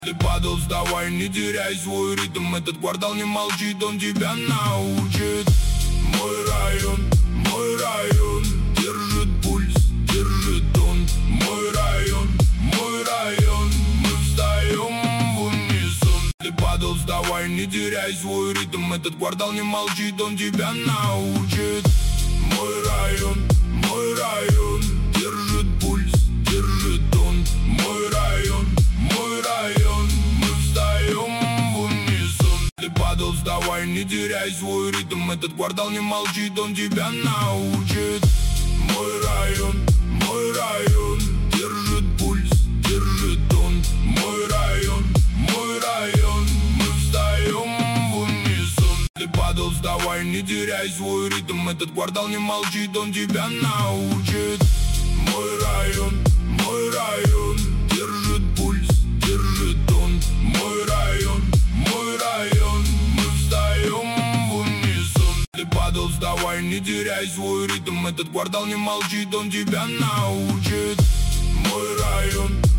Ты падал, вставай, не теряй свой ритм. Этот квартал не молчит, он тебя научит. Мой район, держит пульс, держит тон. Мой район, мы встаем в унисон. Ты падал, вставай, не теряй свой ритм. Этот квартал не молчит, он тебя научит. Мой район, держит пульс, держит тон. Мой район, мы встаем в унисон. Ты падал, вставай, не теряй свой ритм. Этот квартал не молчит, он тебя научит. Мой район, держит пульс, держит тон. Мой район, мы встаем в унисон. Ты падал, вставай, не теряй свой ритм. Этот квартал не молчит, он тебя научит. Мой район, держит пульс, держит тон. Мой район, мы встаем в унисон. Ты падал, вставай, не теряй свой ритм. Этот квартал не молчит, он тебя научит. Мой район.